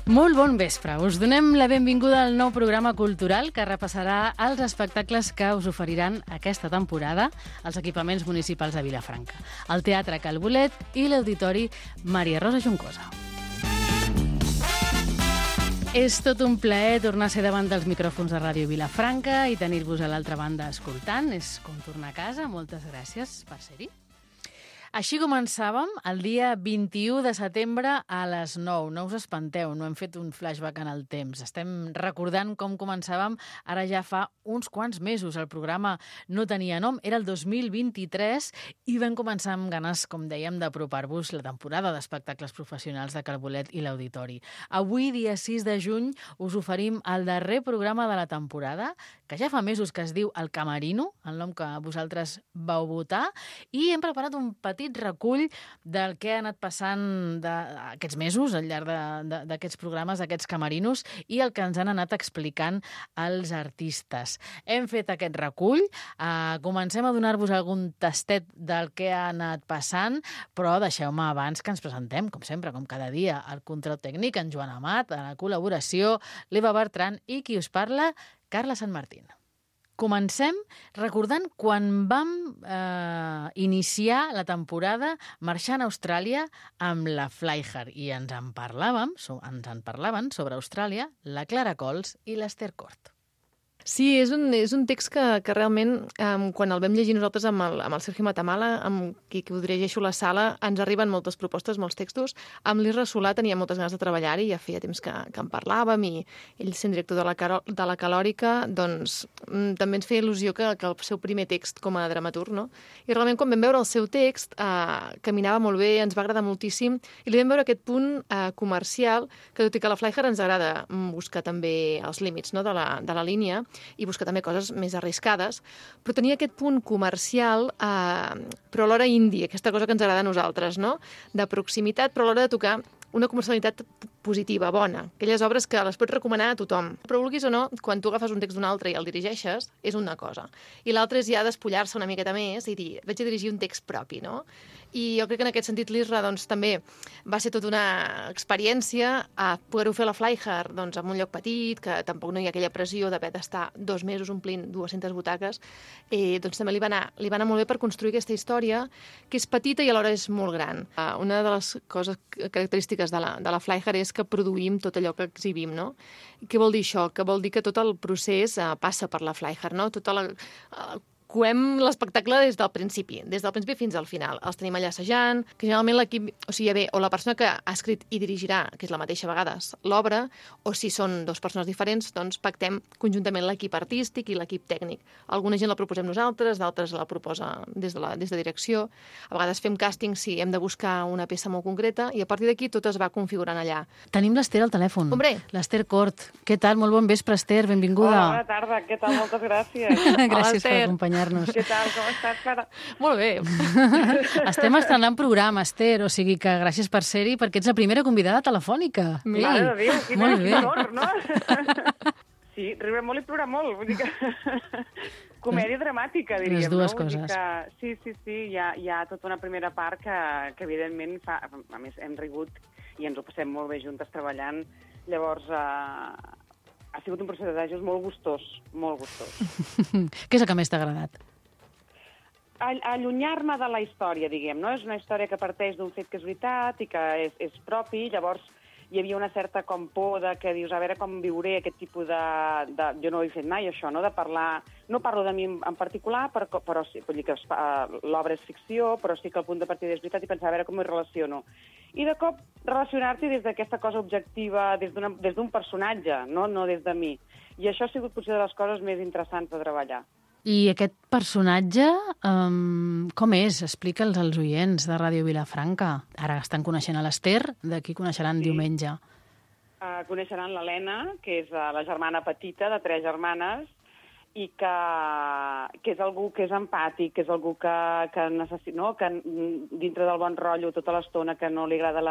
Molt bon vespre. Us donem la benvinguda al nou programa cultural que repassarà els espectacles que us oferiran aquesta temporada als equipaments municipals de Vilafranca, el Teatre Cal Bolet i l'Auditori Maria Rosa Juncosa. És tot un plaer tornar a ser davant dels micròfons de Ràdio Vilafranca i tenir-vos a l'altra banda escoltant. És com tornar a casa. Moltes gràcies per ser-hi. Així començàvem el dia 21 de setembre a les 9. No us espanteu, no hem fet un flashback en el temps. Estem recordant com començàvem ara ja fa uns quants mesos. El programa no tenia nom, era el 2023 i vam començar amb ganes, com dèiem, d'apropar-vos la temporada d'espectacles professionals de Cal Bolet i l'Auditori. Avui, dia 6 de juny, us oferim el darrer programa de la temporada, que ja fa mesos que es diu El Camerino, el nom que vosaltres vau votar, i hem preparat un petit recull del que ha anat passant aquests mesos al llarg d'aquests programes, d'aquests camerinos, i el que ens han anat explicant els artistes. Hem fet aquest recull, comencem a donar-vos algun tastet del que ha anat passant, però deixeu-me abans que ens presentem, com sempre, com cada dia, el control tècnic, en Joan Amat, a la col·laboració, l'Eva Bertran i qui us parla, Carla Sant Martín. Comencem recordant quan vam iniciar la temporada marxant a Austràlia amb la Flyhard i ens en parlaven sobre Austràlia la Clara Cols i l'Esther Cort. Sí, és un text que realment, quan el vam llegir nosaltres amb el Sergio Matamala, amb qui ho dirigeixo la sala, ens arriben moltes propostes, molts textos. Amb l'Isra Solà tenia moltes ganes de treballar-hi, ja feia temps que en parlàvem, i ell, sent director de la Calòrica, doncs també ens feia il·lusió que el seu primer text com a dramaturg, no? I realment, quan vam veure el seu text, caminava molt bé, ens va agradar moltíssim, i li vam veure aquest punt comercial, que tot i que a la Flyhard ens agrada buscar també els límits, no, de la línia, i buscar també coses més arriscades, però tenia aquest punt comercial, però alhora indi, aquesta cosa que ens agrada a nosaltres, no? De proximitat, però a l'hora de tocar una comercialitat positiva, bona. Aquelles obres que les pots recomanar a tothom. Però vulguis o no, quan tu agafes un text d'un altre i el dirigeixes, és una cosa. I l'altra és ja despullar-se una miqueta més i dir, vaig a dirigir un text propi, no? I jo crec que en aquest sentit l'Isra doncs, també va ser tota una experiència a poder-ho fer a la Flyhard doncs, en un lloc petit, que tampoc no hi ha aquella pressió d'haver d'estar 2 mesos omplint 200 butaques. Doncs també li va anar molt bé per construir aquesta història, que és petita i alhora és molt gran. Una de les coses característiques de la Flyhard és que produïm tot allò que exhibim, no? Què vol dir això? Que vol dir que tot el procés passa per la Flyhard, no? Coem l'espectacle des del principi fins al final. Els tenim allà assajant, que generalment l'equip, o la persona que ha escrit i dirigirà, que és la mateixa a vegades, l'obra, o si són 2 persones diferents, doncs pactem conjuntament l'equip artístic i l'equip tècnic. Alguna gent la proposem nosaltres, d'altres la proposa des de direcció. A vegades fem càsting si hem de buscar una peça molt concreta i a partir d'aquí tot es va configurant allà. Tenim l'Esther al telèfon. Hombre. L'Esther Cort. Què tal? Molt bon vespre, Esther. Benvinguda. Hola, bona tarda. Què tal? Moltes gràcies. Gràcies per acompanyar-nos. Què tal? Com estàs, Clara? Molt bé. Estem estrenant programa, Esther, o sigui que gràcies per ser-hi, perquè ets la primera convidada telefònica. Mare de Déu, quin honor, no? Sí, riure molt i plorar molt. Vull dir que... Comèdia dramàtica, diríem. Les dues no? coses. Sí, hi ha tota una primera part que evidentment, a més, hem rigut i ens ho passem molt bé juntes treballant. Llavors, ha sigut un procés d'assajos molt gustós, molt gustós. Què és el que més t'ha agradat? Allunyar-me de la història, diguem, no? És una història que parteix d'un fet que és veritat i que és propi, llavors hi havia una certa com por de que dius, a veure com viuré aquest tipus de... Jo no ho he fet mai, això, no? De parlar... No parlo de mi en particular, però sí, vull dir que l'obra és ficció, però sí que el punt de partida és veritat i pensar a veure com m'hi relaciono. I de cop relacionar-t'hi des d'aquesta cosa objectiva, des d'un personatge, no des de mi. I això ha sigut potser de les coses més interessants de treballar. I aquest personatge, com és? Explica'ls als oients de Ràdio Vilafranca. Ara estan coneixent a l'Esther, d'aquí coneixeran diumenge. Coneixeran l'Helena, que és la germana petita de 3 germanes, i que és algú que és empàtic, que és algú que necessita, no? Que dintre del bon rotllo tota l'estona, que no li agrada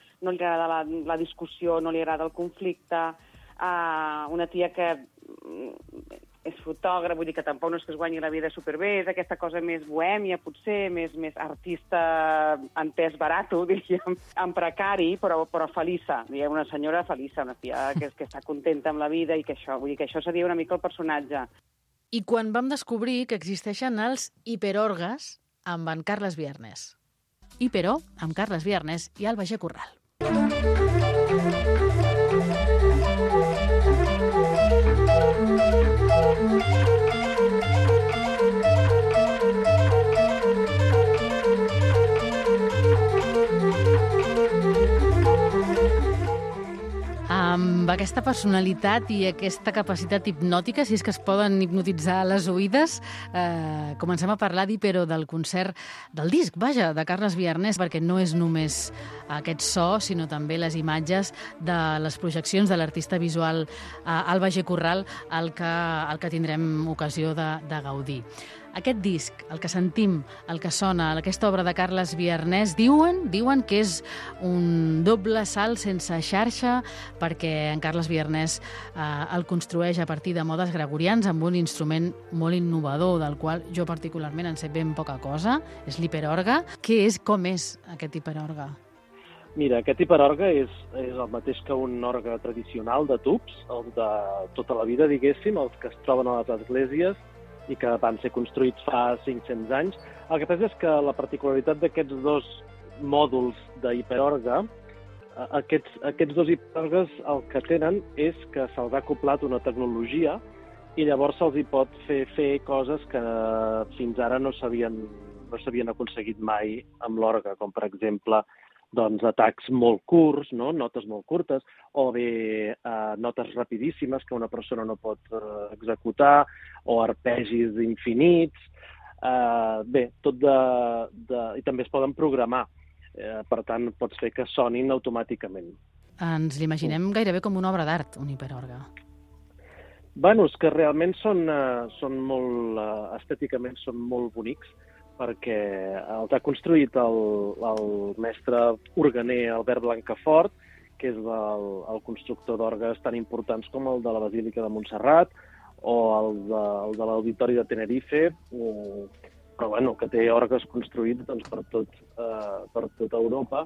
la discussió, no li agrada el conflicte, una tia que és fotògraf, vull dir que tampoc no és que es guanyi la vida superbé, és aquesta cosa més bohèmia, potser, més artista en pes barato, diríem, en precari, però feliça, diguem, una senyora feliça, una tia que està contenta amb la vida i que això, vull dir que això seria una mica el personatge. I quan vam descobrir que existeixen els hiperorgues amb en Carles Viernes. Hiperó amb Carles Viernes i Alba G. Corral. Amb aquesta personalitat i aquesta capacitat hipnòtica, si és que es poden hipnotitzar les oïdes, comencem a parlar d'Hipero, del concert, del disc, vaja, de Carles Viernes, perquè no és només aquest so, sinó també les imatges de les projeccions de l'artista visual Alba G. Corral, el que tindrem ocasió de gaudir. Aquest disc, el que sentim, el que sona, aquesta obra de Carles Viernes, diuen que és un doble salt sense xarxa, perquè en Carles Viernes el construeix a partir de modes gregorians amb un instrument molt innovador, del qual jo particularment en sé ben poca cosa, és l'hiperorgue. Com és aquest hiperorgue? Mira, aquest hiperorgue és el mateix que un orgue tradicional de tubs, el de tota la vida, diguéssim, els que es troben a les esglésies i que van ser construïts fa 500 anys. El que passa és que la particularitat d'aquests dos mòduls d'hiperorgue, aquests dos hiperorgues el que tenen és que se'ls ha acoplat una tecnologia i llavors se'ls hi pot fer coses que fins ara no s'havien aconseguit mai amb l'orgue, com per exemple atacs molt curts, no? Notes molt curtes, o bé notes rapidíssimes que una persona no pot executar, o arpegis infinits. Bé, i també es poden programar. Per tant, pots fer que sonin automàticament. Ens l'imaginem gairebé com una obra d'art, un hiperorgue. Bueno, és que realment són molt, estèticament són molt bonics, perquè els ha construït el mestre organer Albert Blancafort, que és el constructor d'orgues tan importants com el de la Basílica de Montserrat o el de l'Auditori de Tenerife, però bueno, que té orgues construïts per tota Europa.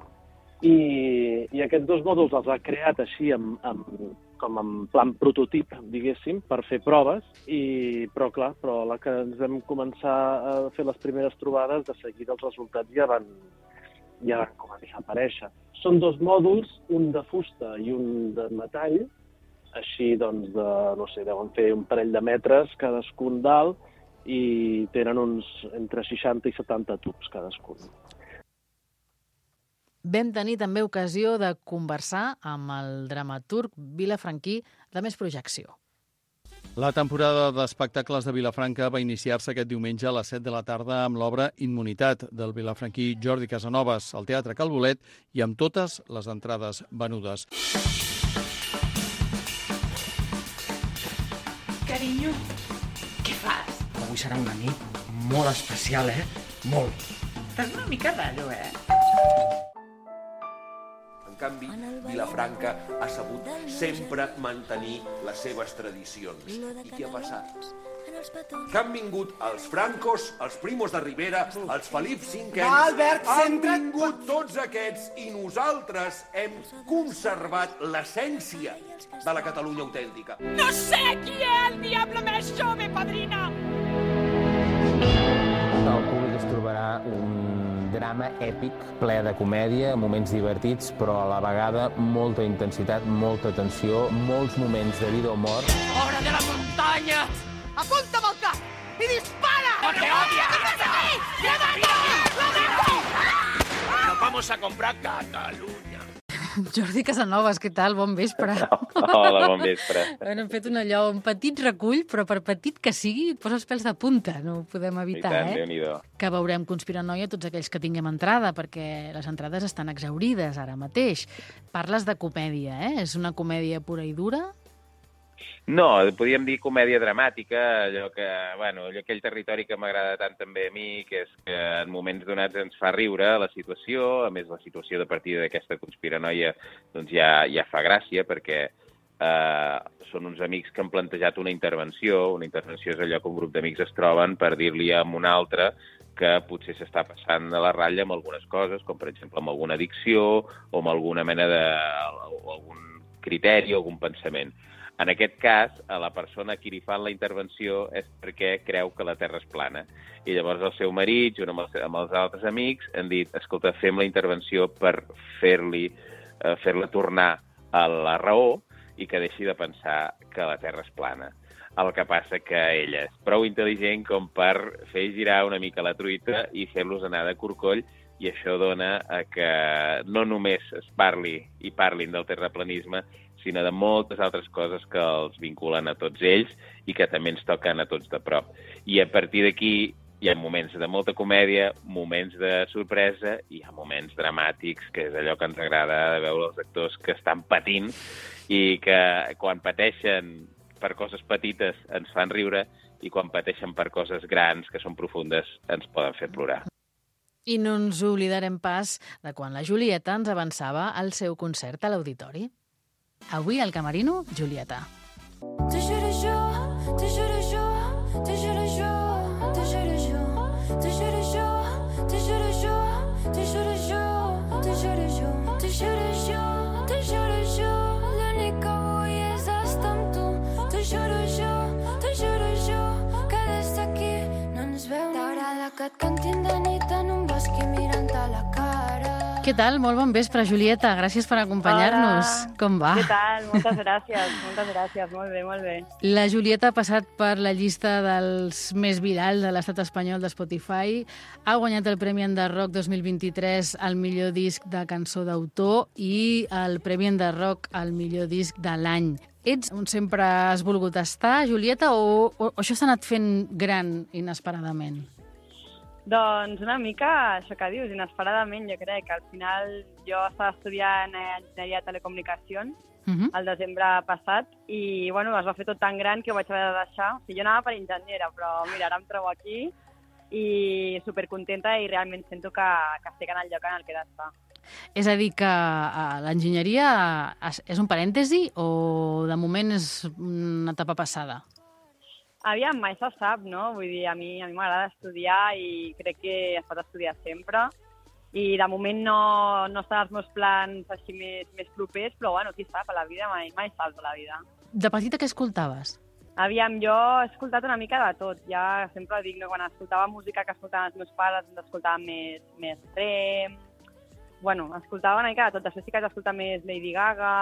I aquests dos mòduls els ha creat així com en plan prototip, diguéssim, per fer proves, però a la que ens vam començar a fer les primeres trobades, de seguida els resultats ja van començar a aparèixer. Són dos mòduls, un de fusta i un de metall, així doncs, deuen fer un parell de metres cadascun dalt i tenen uns entre 60 i 70 tubs cadascun. Vam tenir també ocasió de conversar amb el dramaturg vilafranquí de Més Projecció. La temporada d'espectacles de Vilafranca va iniciar-se aquest diumenge a les 7 de la tarda amb l'obra Immunitat del vilafranquí Jordi Casanovas al Teatre Cal Bolet i amb totes les entrades venudes. Carinyo, què fas? Avui serà una nit molt especial, Molt. Estàs una mica raro, En canvi, Vilafranca ha sabut sempre mantenir les seves tradicions. I què ha passat? Que han vingut els Francos, els Primos de Rivera, els Felip V... Albert, han vingut tots aquests i nosaltres hem conservat l'essència de la Catalunya autèntica. No sé qui és el diable més jove, padrina! El públic es trobarà un drama èpic, ple de comèdia, moments divertits, però a la vegada molta intensitat, molta tensió, molts moments de vida o mort. Hora de la muntanya! Apunta'm al cap i dispara! ¡No te ¡Nos vamos a comprar Catalunya! Jordi Casanovas, què tal? Bon vespre. Hola, bon vespre. Hem fet un petit recull, però per petit que sigui, et posa els pèls de punta, no ho podem evitar, I tant, Déu-n'hi-do. Que veurem Conspiranoia tots aquells que tinguem entrada, perquè les entrades estan exhaurides ara mateix. Parles de comèdia, És una comèdia pura i dura? No, podríem dir comèdia dramàtica, aquell territori que m'agrada tant també a mi, que és que en moments donats ens fa riure la situació, a més la situació de partida d'aquesta conspiranoia doncs ja fa gràcia, perquè són uns amics que han plantejat una intervenció. Una intervenció és allò que un grup d'amics es troben per dir-li a un altre que potser s'està passant a la ratlla amb algunes coses, com per exemple amb alguna addicció o amb alguna mena algun criteri o algun pensament. En aquest cas, a la persona a qui li fan la intervenció és perquè creu que la Terra és plana. I llavors el seu marit, junt amb els altres amics, han dit, escolta, fem la intervenció per fer-la tornar a la raó i que deixi de pensar que la Terra és plana. El que passa que ella és prou intel·ligent com per fer girar una mica la truita i fer-los anar de corcoll, i això dona a que no només es parlin del terraplanisme, sinó de moltes altres coses que els vinculen a tots ells i que també ens toquen a tots de prop. I a partir d'aquí hi ha moments de molta comèdia, moments de sorpresa i hi ha moments dramàtics, que és allò que ens agrada de veure els actors que estan patint i que quan pateixen per coses petites ens fan riure i quan pateixen per coses grans, que són profundes, ens poden fer plorar. I no ens oblidarem pas de quan la Julieta ens avançava al seu concert a l'Auditori. Avui al Camerino, Julieta. Te juro jo, te juro jo, te juro jo, te juro jo, te juro jo, te juro jo, te juro jo, te juro jo, te juro jo, te juro jo, l'únic que vull és estar amb tu. Te juro jo, que des d'aquí no ens veu. T'agrada que et cantin de nit en un bosc i mirant a la cara. Què tal? Molt bon vespre, Julieta. Gràcies per acompanyar-nos. Hola. Com va? Què tal? Moltes gràcies. Molt bé, molt bé. La Julieta ha passat per la llista dels més virals de l'estat espanyol de Spotify. Ha guanyat el Premi Enderrock 2023 al millor disc de cançó d'autor i el Premi Enderrock al millor disc de l'any. Ets on sempre has volgut estar, Julieta, o això s'ha anat fent gran inesperadament? Doncs una mica això que dius, inesperadament, jo crec que al final jo estava estudiant enginyeria de telecomunicacions el desembre passat i bueno, es va fer tot tan gran que ho vaig haver de deixar. O sigui, jo anava per enginyera, però mira, ara em trobo aquí i supercontenta i realment sento que estic en el lloc en el que he d'estar. És a dir, que l'enginyeria és un parèntesi o de moment és una etapa passada? Aviam, mai se sap, no? Vull dir, a mi m'agrada estudiar i crec que es pot estudiar sempre. I de moment no estan els meus plans així més propers, però bueno, qui sap, a la vida mai saps a la vida. De petita què escoltaves? Aviam, jo he escoltat una mica de tot. Ja sempre dic, no? Quan escoltava música que escoltaven els meus pares, ens escoltava més rem. Bueno, escoltava una mica de tot. Després sí que vaig escoltar més Lady Gaga.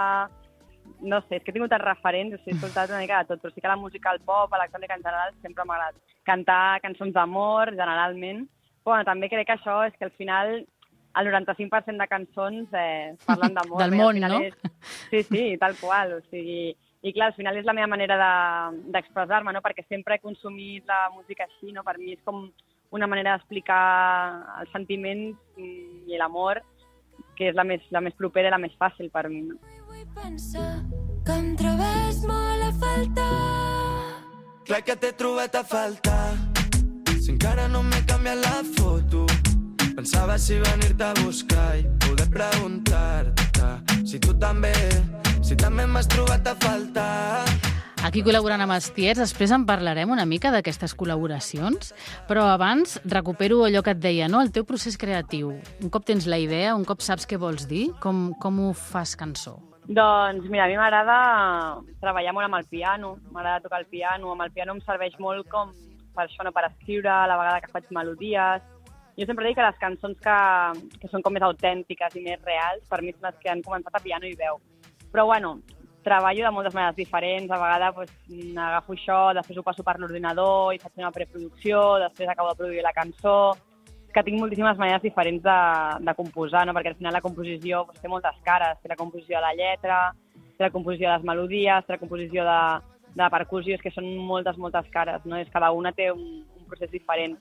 No sé, és que he tingut els referents, he escoltat una mica de tot, però sí que la música, el pop, l'electrònica en general, sempre m'ha agradat. Cantar cançons d'amor, generalment. Però bueno, també crec que això és que al final el 95% de cançons parlen d'amor. Del món, no? Sí, tal qual. O sigui, i clar, al final és la meva manera d'expressar-me, no? Perquè sempre he consumit la música així, no? Per mi és com una manera d'explicar els sentiments i l'amor, que és la més propera i la més fàcil per mi, no? Pensar que em trobes molt a faltar. Clar que t'he trobat a faltar. Si encara no m'he canviat la foto, pensava si venir-te a buscar i poder preguntar-te si tu també m'has trobat a faltar. Aquí col·laborant amb els tiets, després en parlarem una mica d'aquestes col·laboracions, però abans recupero allò que et deia, no? El teu procés creatiu. Un cop tens la idea, un cop saps què vols dir, com ho fas cançó? Doncs mira, a mi m'agrada treballar molt amb el piano, m'agrada tocar el piano. Amb el piano em serveix molt com per això, no? Per escriure, a la vegada que faig melodies. Jo sempre dic que les cançons que són com més autèntiques i més reals, per mi són les que han començat a piano i veu. Però bueno, treballo de moltes maneres diferents, a vegades agafo això, després ho passo per l'ordinador i faig una preproducció, després acabo de produir la cançó, que tinc moltíssimes maneres diferents de composar, no? Perquè al final la composició té moltes cares, té la composició de la lletra, té la composició de les melodies, té la composició de la percussió, és que són moltes cares, no? Cada una té un procés diferent,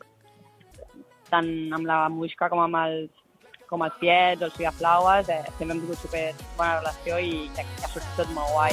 tant amb la Muixca com amb els tiets, els Figaflaues, sempre hem tingut super bona relació i ha sortit tot molt guai.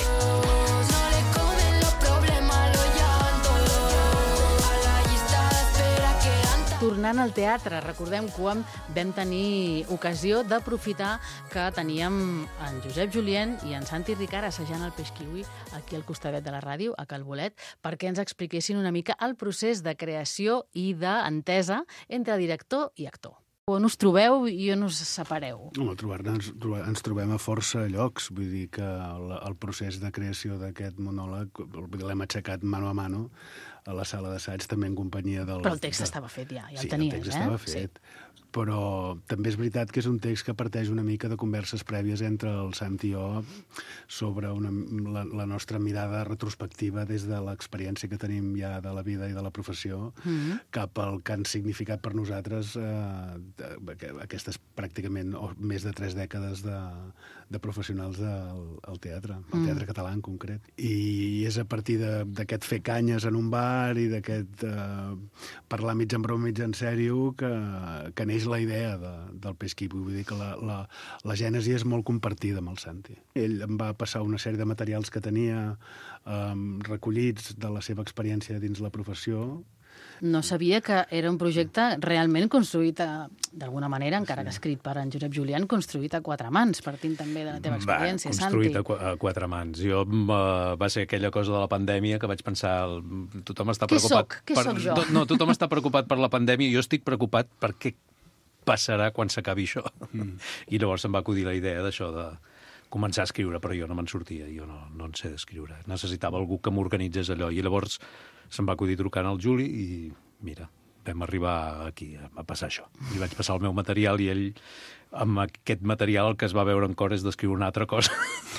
Tornar tornant al teatre. Recordem quan vam tenir ocasió d'aprofitar que teníem en Josep Julien i en Santi Ricard assajant el peix kiwi aquí al costadet de la ràdio, a Cal Bolet, perquè ens expliquessin una mica el procés de creació i d'entesa entre director i actor. On us trobeu i on us separeu? Home, ens trobem a força llocs. Vull dir que el procés de creació d'aquest monòleg l'hem aixecat mano a mano a la sala d'assaig, també en companyia del... Però el text estava fet ja el tenies, el text estava fet. Però també és veritat que és un text que parteix una mica de converses prèvies entre el Santi i jo sobre la nostra mirada retrospectiva des de l'experiència que tenim ja de la vida i de la professió cap al que han significat per nosaltres aquestes pràcticament més de 3 dècades de professionals del teatre, el teatre català en concret. I és a partir d'aquest fer canyes en un bar i d'aquest parlar mig en broma, mig en sèrio, que neix la idea del peix kiwi. Vull dir que la gènesi és molt compartida amb el Santi. Ell em va passar una sèrie de materials que tenia recollits de la seva experiència dins la professió. No sabia que era un projecte realment construït, d'alguna manera, encara que escrit per en Josep Julien, construït a 4 mans, partint també de la teva experiència, Santi. Construït a 4 mans. Jo va ser aquella cosa de la pandèmia que vaig pensar, tothom està preocupat... Què soc jo? No, tothom està preocupat per la pandèmia, jo estic preocupat per què passarà quan s'acabi això. I llavors em va acudir la idea d'això de començar a escriure, però jo no me'n sortia, jo no en sé d'escriure. Necessitava algú que m'organitzés allò, i llavors se'm va acudir trucant al Juli i, mira, vam arribar aquí a passar això. Li vaig passar el meu material i ell, amb aquest material, el que es va veure en cor és d'escriure una altra cosa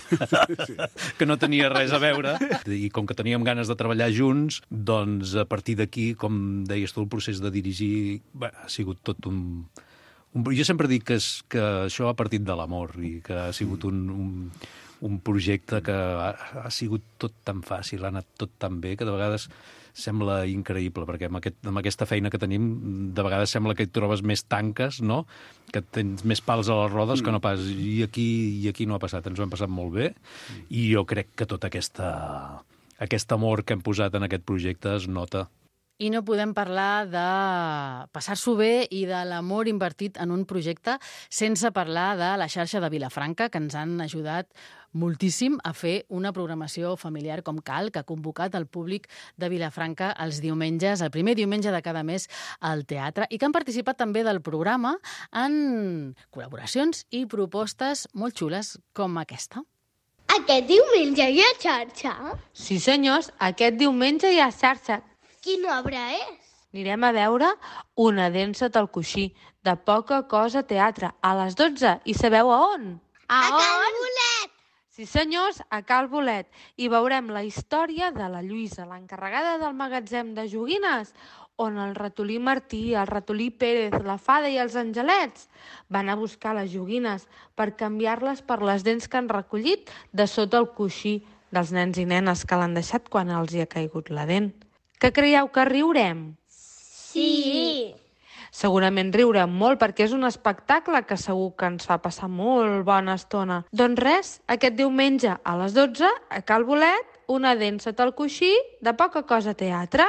que no tenia res a veure. I com que teníem ganes de treballar junts, doncs a partir d'aquí, com deies tu, el procés de dirigir ha sigut tot un... Jo sempre dic que això ha partit de l'amor i que ha sigut un projecte que ha sigut tot tan fàcil, ha anat tot tan bé, que de vegades sembla increïble, perquè amb aquesta feina que tenim, de vegades sembla que hi trobes més tanques, no? Que tens més pals a les rodes que no pas... I aquí no ha passat, ens ho hem passat molt bé, i jo crec que tot aquest amor que hem posat en aquest projecte es nota. I no podem parlar de passar-s'ho bé i de l'amor invertit en un projecte sense parlar de la xarxa de Vilafranca, que ens han ajudat moltíssim a fer una programació familiar com cal, que ha convocat el públic de Vilafranca els diumenges, el primer diumenge de cada mes al teatre, i que han participat també del programa en col·laboracions i propostes molt xules com aquesta. Aquest diumenge hi ha xarxa? Sí, senyors, aquest diumenge hi ha xarxa. Quina obra és? Anirem a veure Una dent sota el coixí, de Poca Cosa Teatre, a les 12. I sabeu a on? A Cal Bolet! Sí, senyors, a Cal Bolet. I veurem la història de la Lluïsa, l'encarregada del magatzem de joguines, on el ratolí Martí, el ratolí Pérez, la fada i els angelets van a buscar les joguines per canviar-les per les dents que han recollit de sota el coixí dels nens i nenes que l'han deixat quan els hi ha caigut la dent. Que creieu que riurem? Sí. Segurament riurem molt perquè és un espectacle que segur que ens fa passar molt bona estona. Doncs res, aquest diumenge a les 12 a Cal Bolet, Una dent sota el coixí, de Poca Cosa Teatre.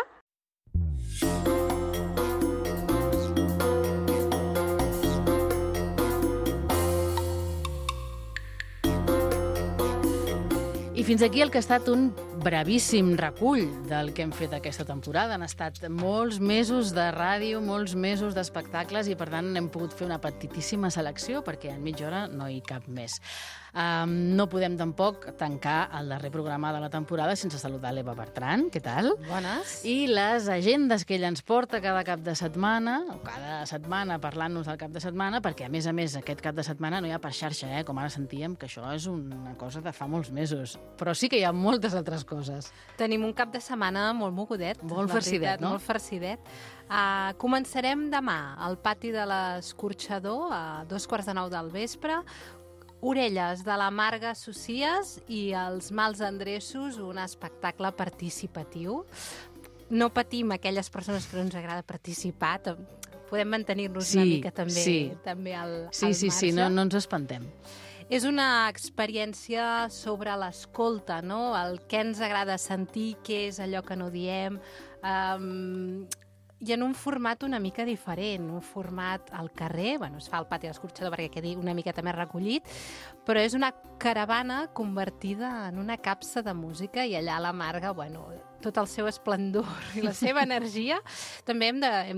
I fins aquí el que ha estat un brevíssim recull del que hem fet aquesta temporada. Han estat molts mesos de ràdio, molts mesos d'espectacles i, per tant, hem pogut fer una petitíssima selecció perquè en mitja hora no hi cap més. No podem tampoc tancar el darrer programa de la temporada sense saludar l'Eva Bertran. Què tal? Bones. I les agendes que ella ens porta cada cap de setmana, o cada setmana parlant-nos del cap de setmana, perquè, a més, aquest cap de setmana no hi ha per xarxa, com ara sentíem, que això és una cosa de fa molts mesos. Però sí que hi ha moltes altres coses. Tenim un cap de setmana molt mogudet. Molt farcidet, no? Molt farcidet. Començarem demà al pati de l'Escorxador a 2:45 del vespre. Orelles de la Marga Socies i els mals endreços, un espectacle participatiu. No patim aquelles persones que no ens agrada participar, podem mantenir-nos una mica també al marge. Sí, no ens espantem. És una experiència sobre l'escolta, no? El què ens agrada sentir, què és allò que no diem. i en un format una mica diferent, un format al carrer, bueno, es fa al pati de l'escorxador perquè quedi una miqueta més recollit, però és una caravana convertida en una capsa de música i allà la Marga, bueno, tot el seu esplendor i la seva energia, també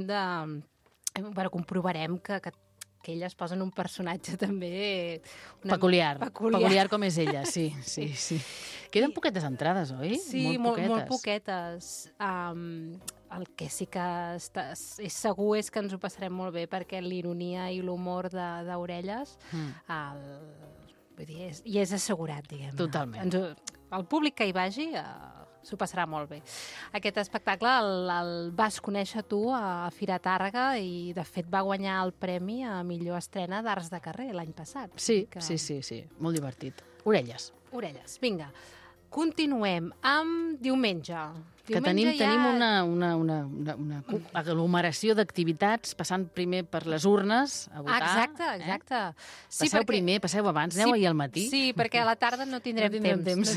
comprovarem que ella es posa en un personatge també... Peculiar com és ella, sí. Queden poquetes entrades, oi? Sí, molt poquetes. El que sí que és segur és que ens ho passarem molt bé perquè l'ironia i l'humor d'Orelles i és assegurat, diguem-ne. Totalment. El públic que hi vagi s'ho passarà molt bé. Aquest espectacle el vas conèixer tu a Fira Tàrrega i, de fet, va guanyar el premi a millor estrena d'Arts de Carrer l'any passat. Sí, molt divertit. Orelles, vinga. Continuem amb diumenge. Que tenim una aglomeració d'activitats, passant primer per les urnes a votar. Exacte. Passeu primer, passeu abans, aneu ahir al matí. Sí, perquè a la tarda no tindrem temps.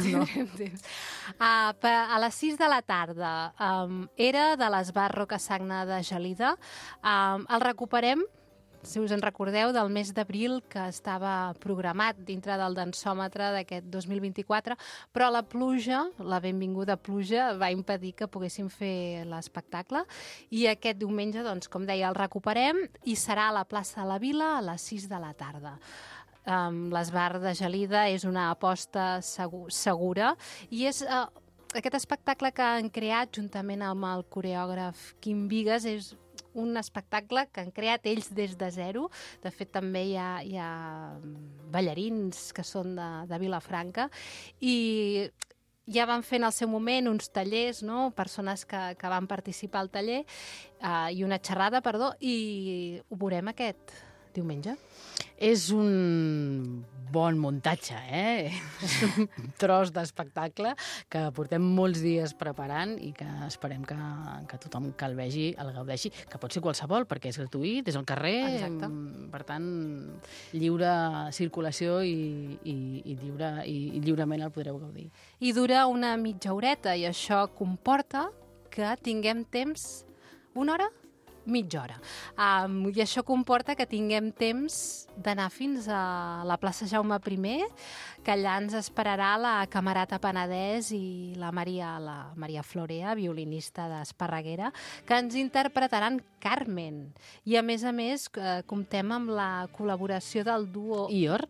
A les 6 de la tarda era de l'Esbarro Casagna de Gelida. El recuperem, si us en recordeu, del mes d'abril, que estava programat dintre del dansòmetre d'aquest 2024, però la pluja, la benvinguda pluja, va impedir que poguéssim fer l'espectacle, i aquest diumenge, doncs, com deia, el recuperem i serà a la plaça de la Vila a les 6 de la tarda. L'Esbar de Gelida és una aposta segura i és... Aquest espectacle que han creat juntament amb el coreògraf Quim Vigues és un espectacle que han creat ells des de zero. De fet, també hi ha ballarins que són de Vilafranca i ja van fer en el seu moment uns tallers, no? Persones que van participar al taller i una xerrada, i ho veurem aquest diumenge. És un bon muntatge, És un tros d'espectacle que portem molts dies preparant i que esperem que tothom que el vegi el gaudeixi, que pot ser qualsevol, perquè és gratuït, és al carrer. Exacte. Per tant, lliure circulació i lliurement el podreu gaudir. I dura una mitja horeta, i això comporta que tinguem temps, una hora? Mitja hora. I això comporta que tinguem temps d'anar fins a la plaça Jaume I, que allà ens esperarà la Camerata Penedès i la Maria Florea, violinista d'Esparreguera, que ens interpretaran Carmen. I, a més, comptem amb la col·laboració del duo Ior,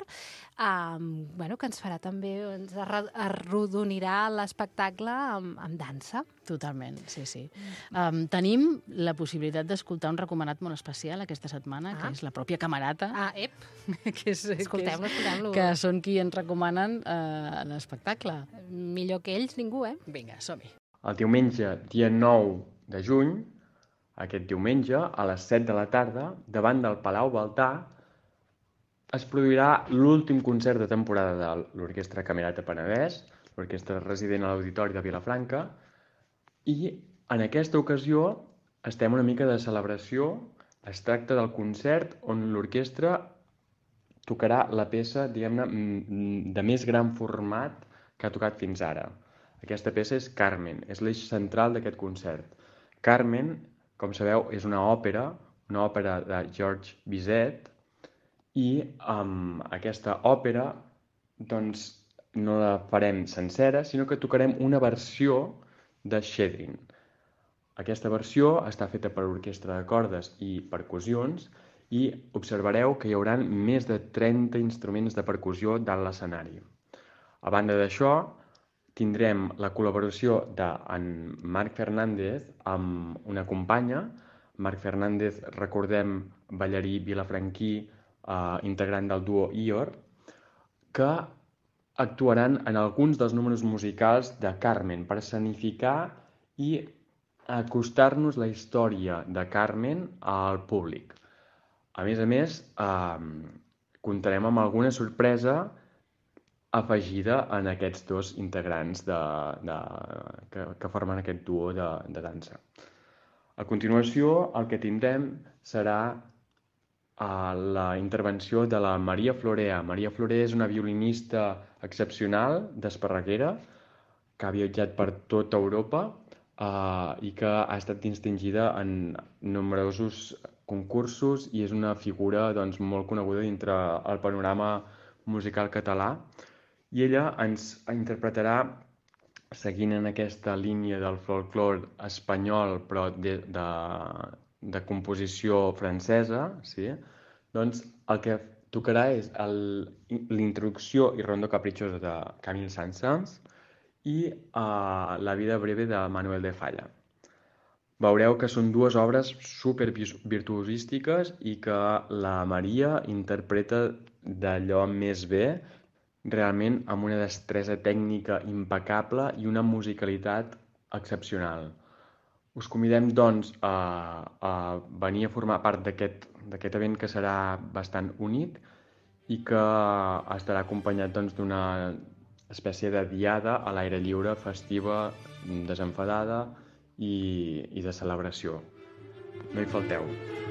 que ens farà també, ens arrodonirà l'espectacle amb dansa. Totalment, sí. Tenim la possibilitat d'escoltar un recomanat molt especial aquesta setmana, que és la pròpia Camerata. Escoltem-lo. Que són qui ens recomanen l'espectacle. Millor que ells, ningú, Vinga, som-hi. El diumenge, dia 9 de juny, aquest diumenge, a les 7 de la tarda, davant del Palau Baltà, es produirà l'últim concert de temporada de l'Orquestra Camerata Penedès, l'orquestra resident a l'Auditori de Vilafranca, i en aquesta ocasió estem una mica de celebració. Es tracta del concert on l'orquestra tocarà la peça, diguem-ne, de més gran format que ha tocat fins ara. Aquesta peça és Carmen, és l'eix central d'aquest concert. Carmen, com sabeu, és una òpera de Georges Bizet, i aquesta òpera doncs, no la farem sencera, sinó que tocarem una versió de Schedrin. Aquesta versió està feta per orquestra de cordes i percussions i observareu que hi haurà més de 30 instruments de percussió dalt l'escenari. A banda d'això, tindrem la col·laboració d'en Marc Fernández amb una companya. Marc Fernández, recordem, ballarí vilafranquí, integrant del duo Ior, que actuaran en alguns dels números musicals de Carmen per escenificar i acostar-nos la història de Carmen al públic. A més, comptarem amb alguna sorpresa afegida en aquests dos integrants que formen aquest duo de dansa. A continuació, el que tindrem serà la intervenció de la Maria Florea. Maria Florea és una violinista excepcional d'Esparreguera que ha viatjat per tota Europa i que ha estat distingida en nombrosos concursos i és una figura doncs, molt coneguda dintre el panorama musical català. I ella ens interpretarà, seguint en aquesta línia del folklore espanyol però de composició francesa, sí? Doncs el que tocarà és l'introducció i Rondo Caprichoso de Camille Saint-Saëns i La vida breve de Manuel de Falla. Veureu que són dues obres supervirtuosístiques i que la Maria interpreta d'allò més bé, realment amb una destresa tècnica impecable i una musicalitat excepcional. Us convidem, doncs, a venir a formar part d'aquest event que serà bastant únic i que estarà acompanyat doncs, d'una espècie de diada a l'aire lliure, festiva, desenfadada i de celebració. No hi falteu.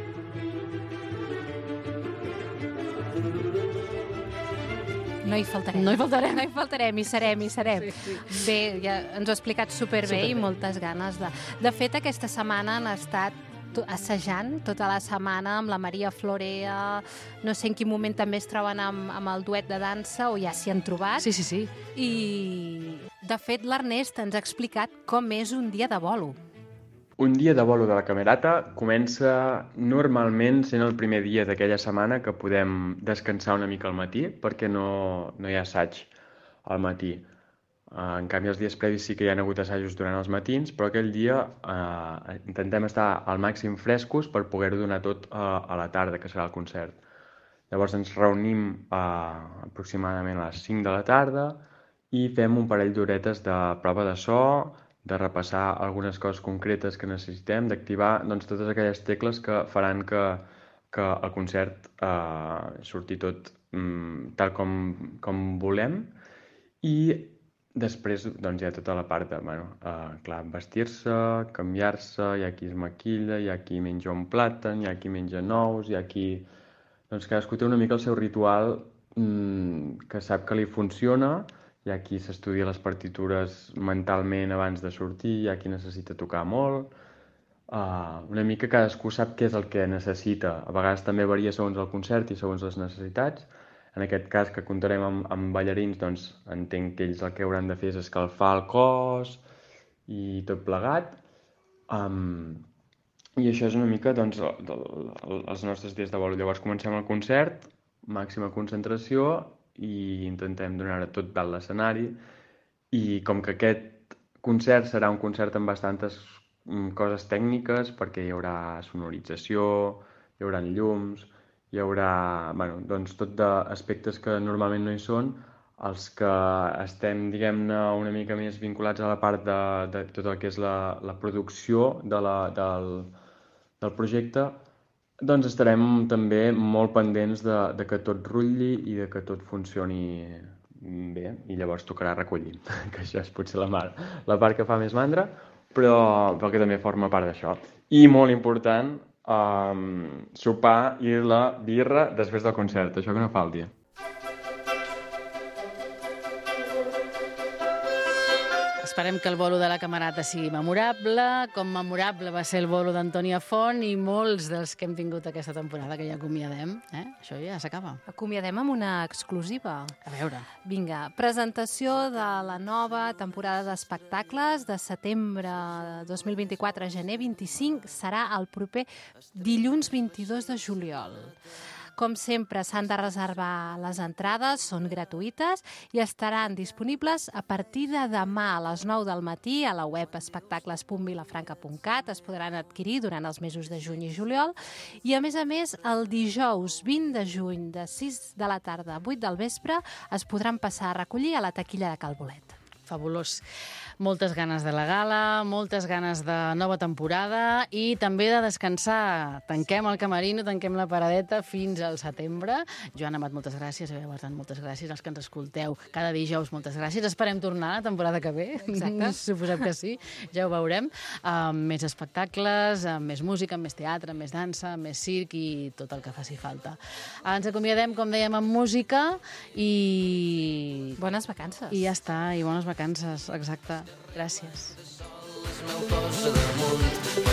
No hi faltarem. No hi faltarem. No hi faltarem, hi serem. Sí. Bé, ja ens ho ha explicat superbé i moltes ganes de... De fet, aquesta setmana han estat assajant tota la setmana amb la Maria Florea, no sé en quin moment també es troben amb el duet de dansa o ja s'hi han trobat. Sí. I, de fet, l'Ernest ens ha explicat com és un dia de bolo. Un dia de bolo de la Camerata comença normalment sent el primer dia d'aquella setmana que podem descansar una mica al matí perquè no hi ha assaig al matí. En canvi, els dies previs sí que hi ha hagut assajos durant els matins, però aquell dia intentem estar al màxim frescos per poder-ho donar tot a la tarda, que serà el concert. Llavors ens reunim aproximadament a les 5 de la tarda i fem un parell d'horetes de prova de so, de repassar algunes coses concretes que necessitem, d'activar doncs, totes aquelles tecles que faran que el concert surti tot tal com volem. I després doncs, hi ha tota la part de vestir-se, canviar-se, hi ha qui es maquilla, hi ha qui menja un plàtan, hi ha qui menja nous, hi ha qui... Doncs cadascú té una mica el seu ritual que sap que li funciona, hi ha qui s'estudia les partitures mentalment abans de sortir, hi ha qui necessita tocar molt... Una mica cadascú sap què és el que necessita. A vegades també varia segons el concert i segons les necessitats. En aquest cas, que comptarem amb ballarins, doncs entenc que ells el que hauran de fer és escalfar el cos i tot plegat. I això és una mica doncs, els nostres dies de bolo. Llavors comencem el concert, màxima concentració i intentem donar tot dalt l'escenari. I com que aquest concert serà un concert amb bastantes coses tècniques, perquè hi haurà sonorització, hi haurà llums, hi haurà doncs, tot d'aspectes que normalment no hi són, els que estem, diguem-ne, una mica més vinculats a la part de tot el que és la producció del projecte, doncs estarem també molt pendents de que tot rutlli i de que tot funcioni bé, i llavors tocarà recollir, que això és potser la part que fa més mandra, però que també forma part d'això. I molt important, sopar i la birra després del concert, això que no falti. Esperem que el bolo de la Camerata sigui memorable, com memorable va ser el bolo d'Antònia Font i molts dels que hem tingut aquesta temporada, que ja acomiadem. Això ja s'acaba. Acomiadem amb una exclusiva. A veure. Vinga, presentació de la nova temporada d'espectacles de setembre 2024 a gener 25. Serà el proper dilluns 22 de juliol. Com sempre, s'han de reservar les entrades, són gratuïtes i estaran disponibles a partir de demà a les 9 del matí a la web espectacles.vilafranca.cat. Es podran adquirir durant els mesos de juny i juliol. I, a més, el dijous 20 de juny de 6 de la tarda a 8 del vespre es podran passar a recollir a la taquilla de Cal Bolet. Fabulós. Moltes ganes de la gala, moltes ganes de nova temporada i també de descansar. Tanquem el camerino, tanquem la paradeta fins al setembre. Joan Amat, moltes gràcies. Bertran, moltes gràcies. Els que ens escolteu cada dijous, moltes gràcies. Esperem tornar la temporada que ve. Exacte. Suposem que sí, ja ho veurem. Més espectacles, més música, més teatre, més dansa, més circ i tot el que faci falta. Ens acomiadem, com dèiem, amb música i... Bones vacances. I ja està, i bones vacances, exacte. Gràcies. el meu cos a damunt.